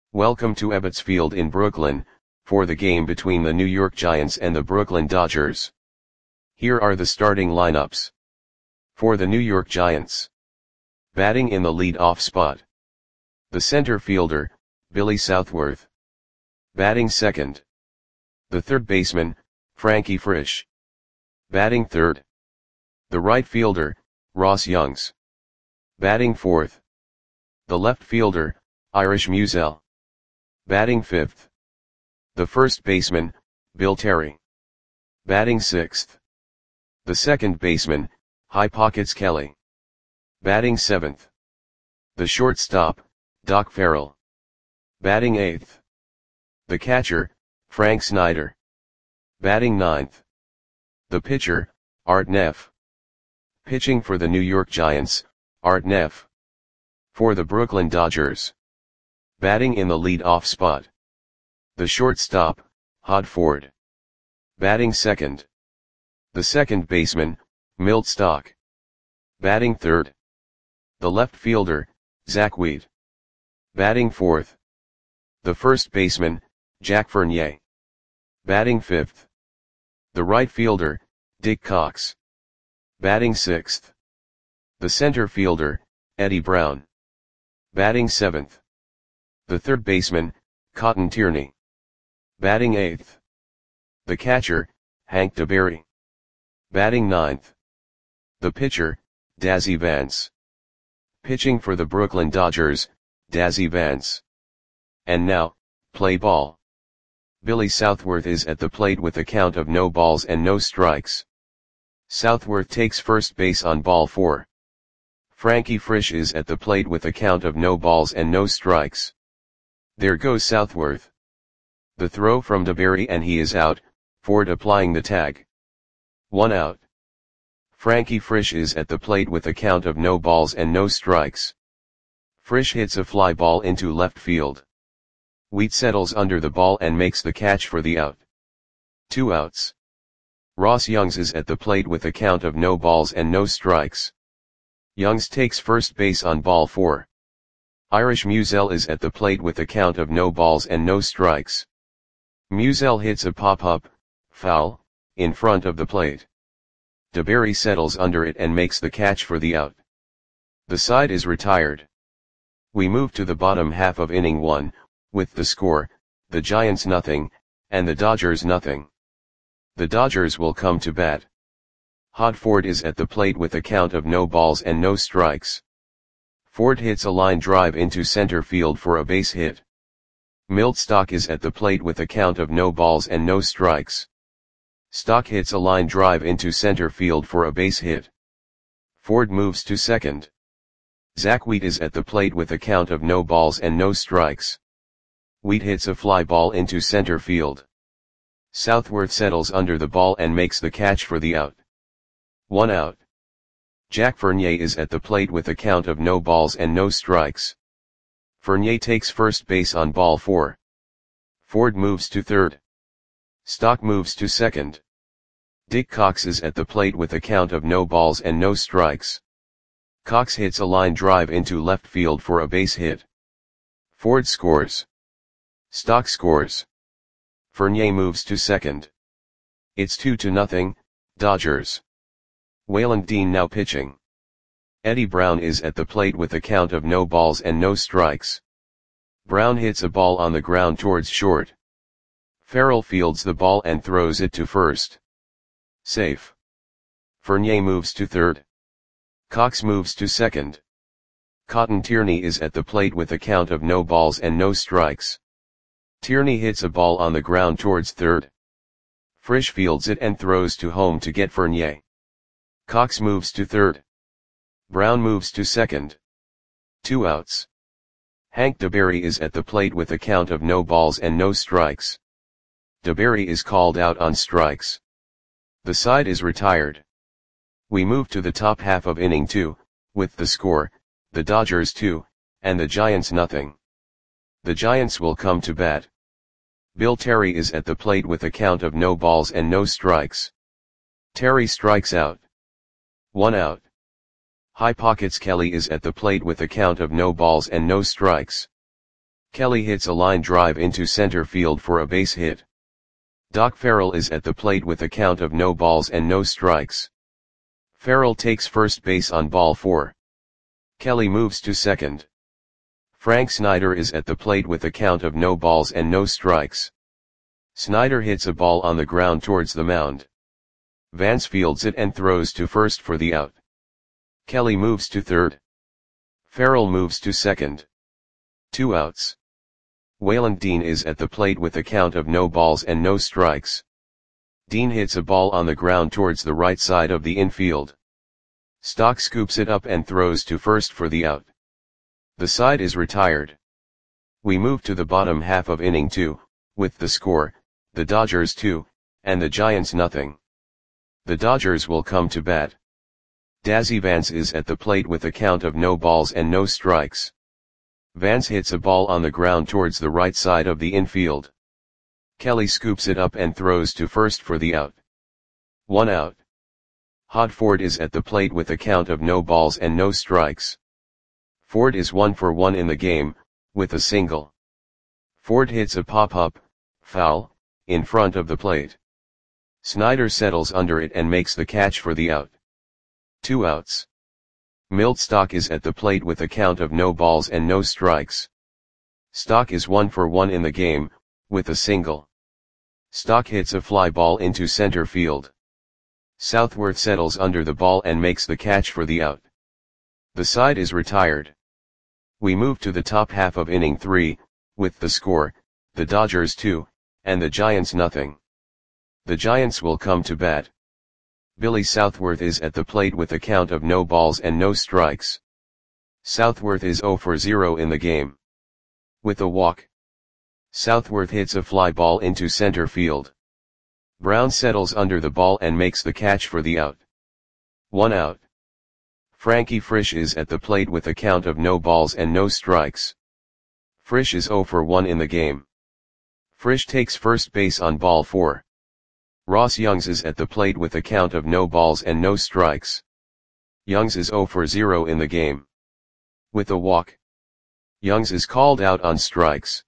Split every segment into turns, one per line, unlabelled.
Welcome to Ebbets Field in Brooklyn, for the game between the New York Giants and the Brooklyn Dodgers. Here are the starting lineups. For the New York Giants. Batting in the lead-off spot. The center fielder, Billy Southworth. Batting second. The third baseman, Frankie Frisch. Batting third. The right fielder, Ross Youngs. Batting fourth. The left fielder, Irish Musial. Batting fifth. The first baseman, Bill Terry. Batting sixth. The second baseman, High Pockets Kelly. Batting seventh. The shortstop, Doc Farrell. Batting eighth. The catcher, Frank Snyder. Batting ninth. The pitcher, Art Neff. Pitching for the New York Giants, Art Neff. For the Brooklyn Dodgers. Batting in the lead-off spot. The shortstop, Hod Ford. Batting second. The second baseman, Milt Stock. Batting third. The left fielder, Zach Wheat. Batting fourth. The first baseman, Jack Fournier. Batting fifth. The right fielder, Dick Cox. Batting sixth. The center fielder, Eddie Brown. Batting seventh. The third baseman, Cotton Tierney. Batting eighth. The catcher, Hank DeBerry. Batting ninth. The pitcher, Dazzy Vance. Pitching for the Brooklyn Dodgers, Dazzy Vance. And now, play ball. Billy Southworth is at the plate with a count of no balls and no strikes. Southworth takes first base on ball 4. Frankie Frisch is at the plate with a count of no balls and no strikes. There goes Southworth. The throw from DeBerry and he is out, Ford applying the tag. 1 out. Frankie Frisch is at the plate with a count of no balls and no strikes. Frisch hits a fly ball into left field. Wheat settles under the ball and makes the catch for the out. 2 outs. Ross Youngs is at the plate with a count of no balls and no strikes. Youngs takes first base on ball 4. Irish Musial is at the plate with a count of no balls and no strikes. Musial hits a pop-up, foul, in front of the plate. DeBerry settles under it and makes the catch for the out. The side is retired. We move to the bottom half of inning 1, with the score, the Giants nothing, and the Dodgers nothing. The Dodgers will come to bat. Hod Ford is at the plate with a count of no balls and no strikes. Ford hits a line drive into center field for a base hit. Milt Stock is at the plate with a count of no balls and no strikes. Stock hits a line drive into center field for a base hit. Ford moves to second. Zach Wheat is at the plate with a count of no balls and no strikes. Wheat hits a fly ball into center field. Southworth settles under the ball and makes the catch for the out. 1 out. Jack Fournier is at the plate with a count of no balls and no strikes. Fournier takes first base on ball 4. Ford moves to third. Stock moves to second. Dick Cox is at the plate with a count of no balls and no strikes. Cox hits a line drive into left field for a base hit. Ford scores. Stock scores. Fournier moves to second. It's 2-0, Dodgers. Waylon Dean now pitching. Eddie Brown is at the plate with a count of no balls and no strikes. Brown hits a ball on the ground towards short. Farrell fields the ball and throws it to first. Safe. Fournier moves to third. Cox moves to second. Cotton Tierney is at the plate with a count of no balls and no strikes. Tierney hits a ball on the ground towards third. Frisch fields it and throws to home to get Fournier. Cox moves to third. Brown moves to second. 2 outs. Hank DeBerry is at the plate with a count of no balls and no strikes. DeBerry is called out on strikes. The side is retired. We move to the top half of inning 2, with the score, the Dodgers 2, and the Giants nothing. The Giants will come to bat. Bill Terry is at the plate with a count of no balls and no strikes. Terry strikes out. 1 out. High Pockets Kelly is at the plate with a count of no balls and no strikes. Kelly hits a line drive into center field for a base hit. Doc Farrell is at the plate with a count of no balls and no strikes. Farrell takes first base on ball 4. Kelly moves to second. Frank Snyder is at the plate with a count of no balls and no strikes. Snyder hits a ball on the ground towards the mound. Vance fields it and throws to first for the out. Kelly moves to third. Farrell moves to second. 2 outs. Waylon Dean is at the plate with a count of no balls and no strikes. Dean hits a ball on the ground towards the right side of the infield. Stock scoops it up and throws to first for the out. The side is retired. We move to the bottom half of inning 2, with the score, the Dodgers 2, and the Giants nothing. The Dodgers will come to bat. Dazzy Vance is at the plate with a count of no balls and no strikes. Vance hits a ball on the ground towards the right side of the infield. Kelly scoops it up and throws to first for the out. 1 out. Hod Ford is at the plate with a count of no balls and no strikes. Ford is 1 for 1 in the game, with a single. Ford hits a pop-up, foul, in front of the plate. Snyder settles under it and makes the catch for the out. 2 outs. Milt Stock is at the plate with a count of no balls and no strikes. Stock is 1 for 1 in the game, with a single. Stock hits a fly ball into center field. Southworth settles under the ball and makes the catch for the out. The side is retired. We move to the top half of inning 3, with the score, the Dodgers 2, and the Giants nothing. The Giants will come to bat. Billy Southworth is at the plate with a count of no balls and no strikes. Southworth is 0 for 0 in the game. With a walk. Southworth hits a fly ball into center field. Brown settles under the ball and makes the catch for the out. 1 out. Frankie Frisch is at the plate with a count of no balls and no strikes. Frisch is 0 for 1 in the game. Frisch takes first base on ball 4. Ross Youngs is at the plate with a count of no balls and no strikes. Youngs is 0 for 0 in the game. With a walk. Youngs is called out on strikes.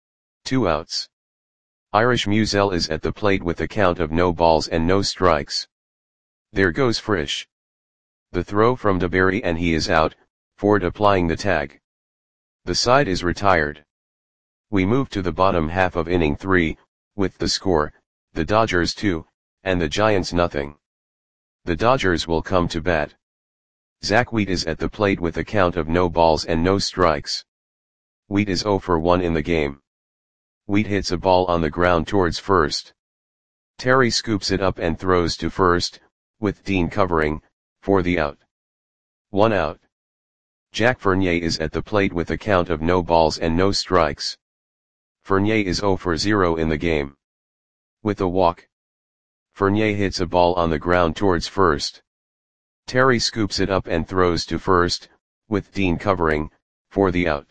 2 outs. Irish Musiel is at the plate with a count of no balls and no strikes. There goes Frisch. The throw from DeBerry and he is out, Ford applying the tag. The side is retired. We move to the bottom half of inning 3, with the score, the Dodgers 2, and the Giants nothing. The Dodgers will come to bat. Zach Wheat is at the plate with a count of no balls and no strikes. Wheat is 0 for 1 in the game. Wheat hits a ball on the ground towards first. Terry scoops it up and throws to first, with Dean covering, for the out. 1 out. Jack Fournier is at the plate with a count of no balls and no strikes. Fournier is 0 for 0 in the game. With a walk. Fournier hits a ball on the ground towards first. Terry scoops it up and throws to first, with Dean covering, for the out.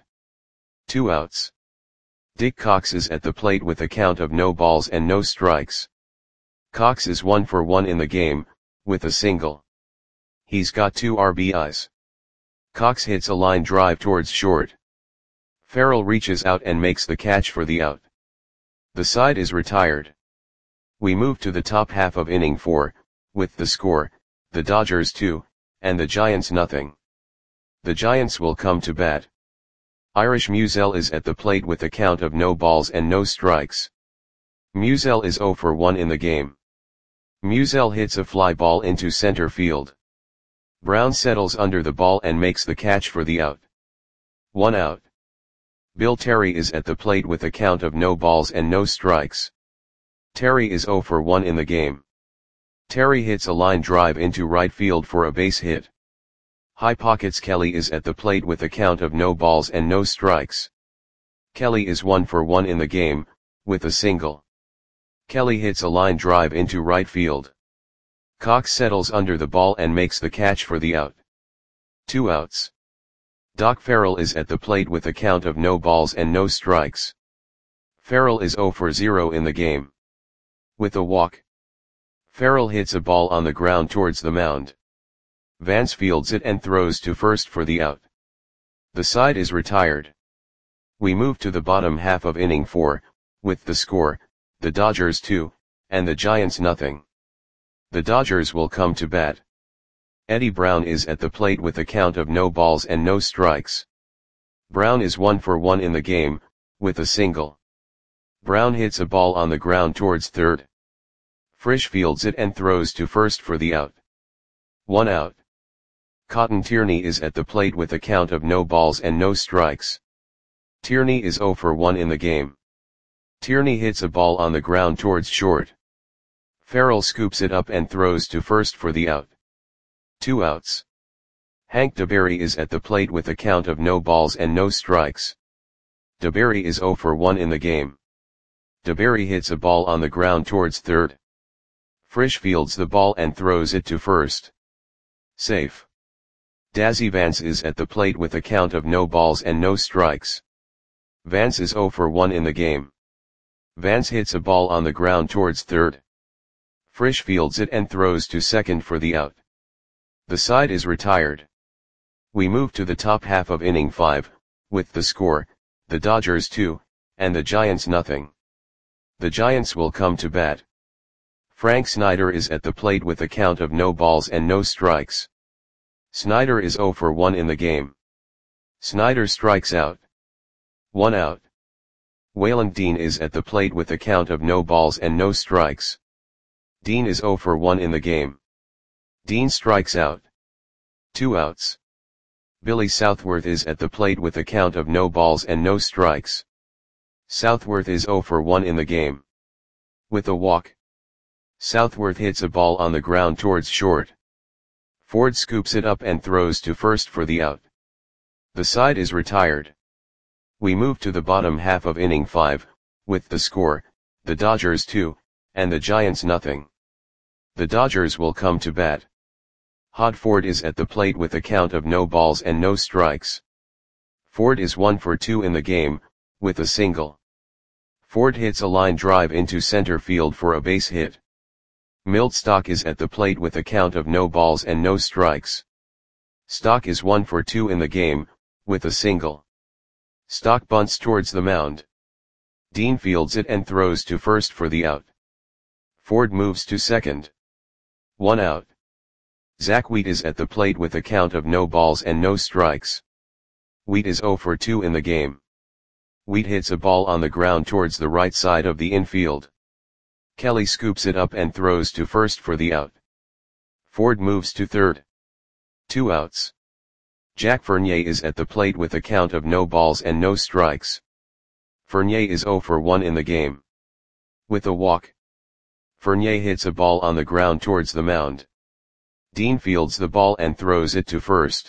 2 outs. Dick Cox is at the plate with a count of no balls and no strikes. Cox is 1 for 1 in the game, with a single. He's got 2 RBIs. Cox hits a line drive towards short. Farrell reaches out and makes the catch for the out. The side is retired. We move to the top half of inning 4, with the score, the Dodgers 2, and the Giants nothing. The Giants will come to bat. Irish Musiel is at the plate with a count of no balls and no strikes. Musiel is 0 for 1 in the game. Musiel hits a fly ball into center field. Brown settles under the ball and makes the catch for the out. 1 out. Bill Terry is at the plate with a count of no balls and no strikes. Terry is 0 for 1 in the game. Terry hits a line drive into right field for a base hit. High Pockets Kelly is at the plate with a count of no balls and no strikes. Kelly is 1 for 1 in the game, with a single. Kelly hits a line drive into right field. Cox settles under the ball and makes the catch for the out. 2 outs. Doc Farrell is at the plate with a count of no balls and no strikes. Farrell is 0 for 0 in the game. With a walk. Farrell hits a ball on the ground towards the mound. Vance fields it and throws to first for the out. The side is retired. We move to the bottom half of inning 4, with the score, the Dodgers 2, and the Giants nothing. The Dodgers will come to bat. Eddie Brown is at the plate with a count of no balls and no strikes. Brown is 1 for 1 in the game, with a single. Brown hits a ball on the ground towards third. Frisch fields it and throws to first for the out. 1 out. Cotton Tierney is at the plate with a count of no balls and no strikes. Tierney is 0 for 1 in the game. Tierney hits a ball on the ground towards short. Farrell scoops it up and throws to first for the out. 2 outs. Hank DeBerry is at the plate with a count of no balls and no strikes. DeBerry is 0 for 1 in the game. DeBerry hits a ball on the ground towards third. Frisch fields the ball and throws it to first. Safe. Dazzy Vance is at the plate with a count of no balls and no strikes. Vance is 0 for 1 in the game. Vance hits a ball on the ground towards third. Frisch fields it and throws to second for the out. The side is retired. We move to the top half of inning 5, with the score, the Dodgers 2, and the Giants nothing. The Giants will come to bat. Frank Snyder is at the plate with a count of no balls and no strikes. Snyder is 0 for 1 in the game. Snyder strikes out. 1 out. Waylon Dean is at the plate with a count of no balls and no strikes. Dean is 0 for 1 in the game. Dean strikes out. 2 outs. Billy Southworth is at the plate with a count of no balls and no strikes. Southworth is 0 for 1 in the game. With a walk. Southworth hits a ball on the ground towards short. Ford scoops it up and throws to first for the out. The side is retired. We move to the bottom half of inning 5, with the score, the Dodgers 2, and the Giants nothing. The Dodgers will come to bat. Hod Ford is at the plate with a count of no balls and no strikes. Ford is 1 for 2 in the game, with a single. Ford hits a line drive into center field for a base hit. Milt Stock is at the plate with a count of no balls and no strikes. Stock is 1 for 2 in the game, with a single. Stock bunts towards the mound. Dean fields it and throws to first for the out. Ford moves to second. 1 out. Zach Wheat is at the plate with a count of no balls and no strikes. Wheat is 0 for 2 in the game. Wheat hits a ball on the ground towards the right side of the infield. Kelly scoops it up and throws to first for the out. Ford moves to third. 2 outs. Jack Fournier is at the plate with a count of no balls and no strikes. Fournier is 0 for 1 in the game. With a walk. Fournier hits a ball on the ground towards the mound. Dean fields the ball and throws it to first.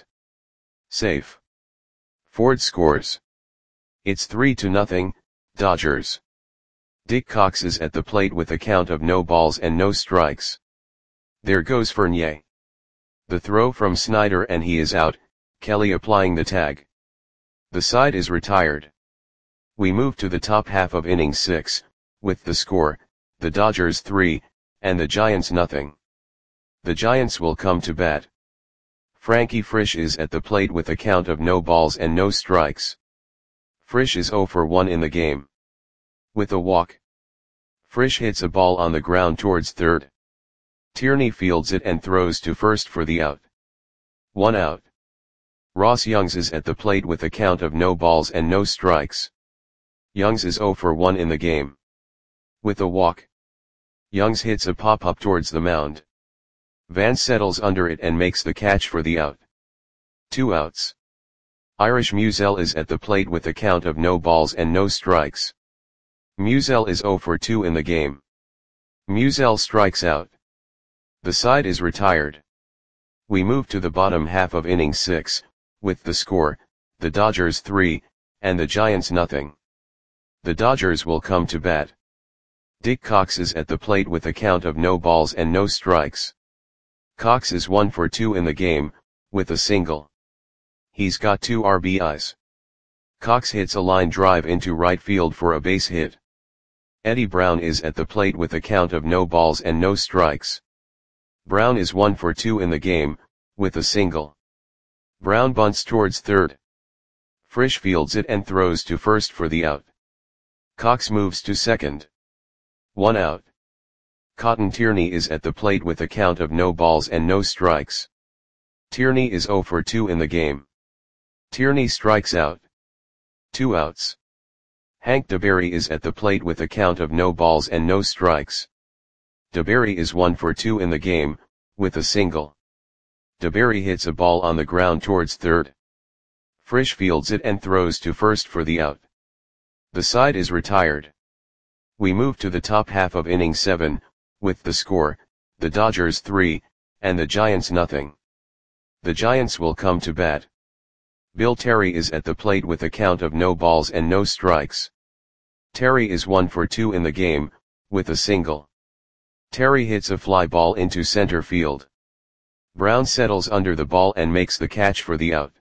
Safe. Ford scores. It's 3-0, Dodgers. Dick Cox is at the plate with a count of no balls and no strikes. There goes Fournier. The throw from Snyder and he is out, Kelly applying the tag. The side is retired. We move to the top half of inning 6, with the score, the Dodgers 3, and the Giants nothing. The Giants will come to bat. Frankie Frisch is at the plate with a count of no balls and no strikes. Frisch is 0 for 1 in the game. With a walk. Frisch hits a ball on the ground towards third. Tierney fields it and throws to first for the out. 1 out. Ross Youngs is at the plate with a count of no balls and no strikes. Youngs is 0 for 1 in the game. With a walk. Youngs hits a pop-up towards the mound. Vance settles under it and makes the catch for the out. 2 outs. Irish Musial is at the plate with a count of no balls and no strikes. Musial is 0 for 2 in the game. Musial strikes out. The side is retired. We move to the bottom half of inning 6, with the score, the Dodgers 3, and the Giants nothing. The Dodgers will come to bat. Dick Cox is at the plate with a count of no balls and no strikes. Cox is 1 for 2 in the game, with a single. He's got 2 RBIs. Cox hits a line drive into right field for a base hit. Eddie Brown is at the plate with a count of no balls and no strikes. Brown is 1 for 2 in the game, with a single. Brown bunts towards third. Frisch fields it and throws to first for the out. Cox moves to second. 1 out. Cotton Tierney is at the plate with a count of no balls and no strikes. Tierney is 0 for 2 in the game. Tierney strikes out. 2 outs. Hank DeBerry is at the plate with a count of no balls and no strikes. DeBerry is 1 for 2 in the game, with a single. DeBerry hits a ball on the ground towards third. Frisch fields it and throws to first for the out. The side is retired. We move to the top half of inning 7, with the score, the Dodgers 3, and the Giants nothing. The Giants will come to bat. Bill Terry is at the plate with a count of no balls and no strikes. Terry is 1 for 2 in the game, with a single. Terry hits a fly ball into center field. Brown settles under the ball and makes the catch for the out.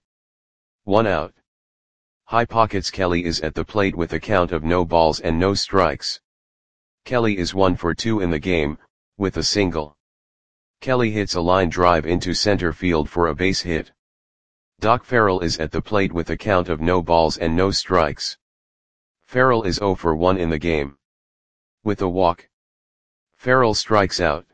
1 out. High Pockets Kelly is at the plate with a count of no balls and no strikes. Kelly is 1 for 2 in the game, with a single. Kelly hits a line drive into center field for a base hit. Doc Farrell is at the plate with a count of no balls and no strikes. Farrell is 0 for 1 in the game. With a walk. Farrell strikes out.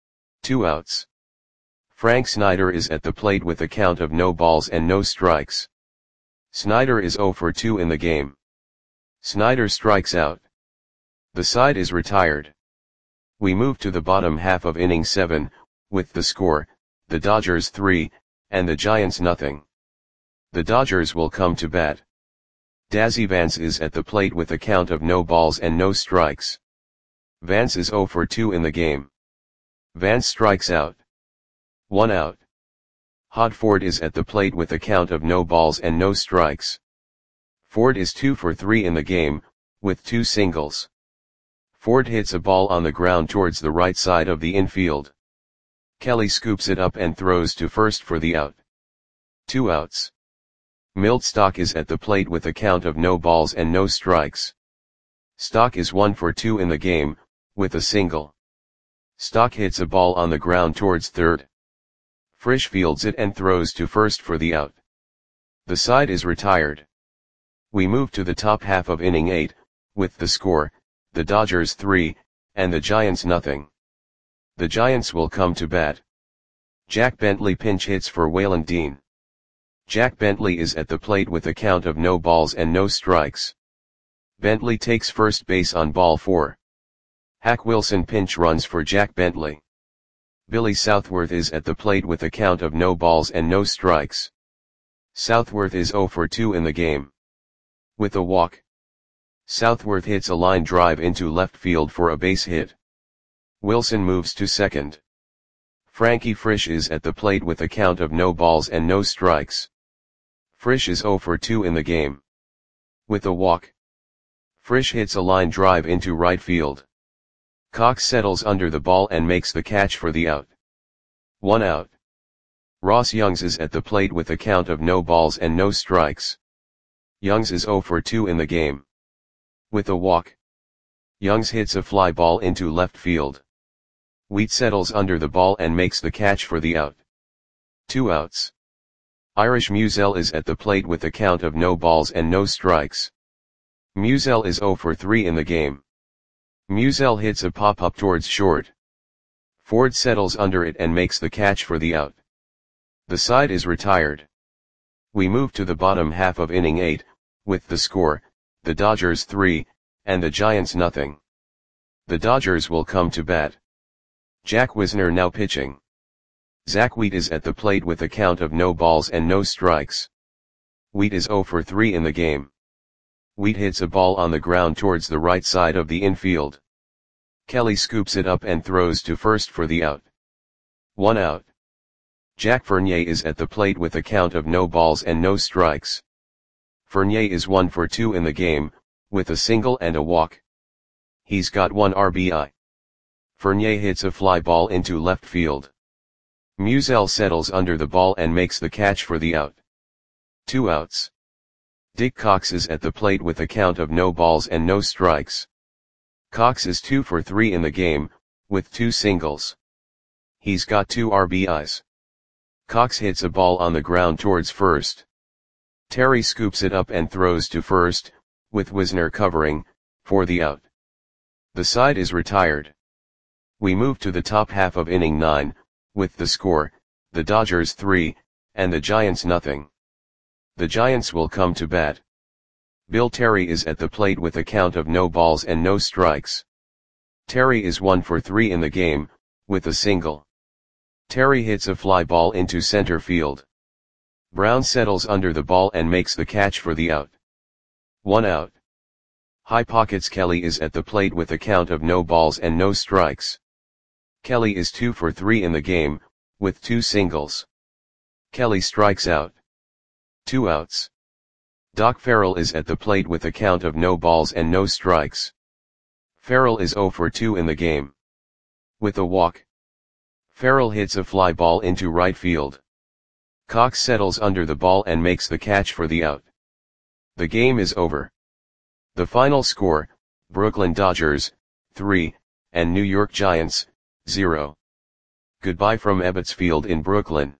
2 outs. Frank Snyder is at the plate with a count of no balls and no strikes. Snyder is 0 for 2 in the game. Snyder strikes out. The side is retired. We move to the bottom half of inning 7, with the score, the Dodgers 3, and the Giants nothing. The Dodgers will come to bat. Dazzy Vance is at the plate with a count of no balls and no strikes. Vance is 0 for 2 in the game. Vance strikes out. 1 out. Hod Ford is at the plate with a count of no balls and no strikes. Ford is 2 for 3 in the game, with 2 singles. Ford hits a ball on the ground towards the right side of the infield. Kelly scoops it up and throws to first for the out. 2 outs. Milt Stock is at the plate with a count of no balls and no strikes. Stock is 1 for 2 in the game, with a single. Stock hits a ball on the ground towards third. Frisch fields it and throws to first for the out. The side is retired. We move to the top half of inning 8, with the score, the Dodgers 3, and the Giants nothing. The Giants will come to bat. Jack Bentley pinch hits for Waylon Dean. Jack Bentley is at the plate with a count of no balls and no strikes. Bentley takes first base on ball 4. Hack Wilson pinch runs for Jack Bentley. Billy Southworth is at the plate with a count of no balls and no strikes. Southworth is 0 for 2 in the game. With a walk. Southworth hits a line drive into left field for a base hit. Wilson moves to second. Frankie Frisch is at the plate with a count of no balls and no strikes. Frisch is 0 for 2 in the game. With a walk. Frisch hits a line drive into right field. Cox settles under the ball and makes the catch for the out. 1 out. Ross Youngs is at the plate with a count of no balls and no strikes. Youngs is 0 for 2 in the game. With a walk. Youngs hits a fly ball into left field. Wheat settles under the ball and makes the catch for the out. 2 outs. Irish Musial is at the plate with a count of no balls and no strikes. Musial is 0 for 3 in the game. Musial hits a pop-up towards short. Ford settles under it and makes the catch for the out. The side is retired. We move to the bottom half of inning 8, with the score, the Dodgers 3, and the Giants nothing. The Dodgers will come to bat. Jack Wisner now pitching. Zach Wheat is at the plate with a count of no balls and no strikes. Wheat is 0 for 3 in the game. Wheat hits a ball on the ground towards the right side of the infield. Kelly scoops it up and throws to first for the out. 1 out. Jack Fournier is at the plate with a count of no balls and no strikes. Fournier is 1 for 2 in the game, with a single and a walk. He's got 1 RBI. Fournier hits a fly ball into left field. Musial settles under the ball and makes the catch for the out. 2 outs. Dick Cox is at the plate with a count of no balls and no strikes. Cox is 2 for 3 in the game, with 2 singles. He's got 2 RBIs. Cox hits a ball on the ground towards first. Terry scoops it up and throws to first, with Wisner covering, for the out. The side is retired. We move to the top half of inning 9, with the score, the Dodgers 3, and the Giants nothing. The Giants will come to bat. Bill Terry is at the plate with a count of no balls and no strikes. Terry is 1 for 3 in the game, with a single. Terry hits a fly ball into center field. Brown settles under the ball and makes the catch for the out. 1 out. High Pockets Kelly is at the plate with a count of no balls and no strikes. Kelly is 2 for 3 in the game, with 2 singles. Kelly strikes out. 2 outs. Doc Farrell is at the plate with a count of no balls and no strikes. Farrell is 0 for 2 in the game. With a walk. Farrell hits a fly ball into right field. Cox settles under the ball and makes the catch for the out. The game is over. The final score, Brooklyn Dodgers, 3, and New York Giants, 0. Goodbye from Ebbets Field in Brooklyn.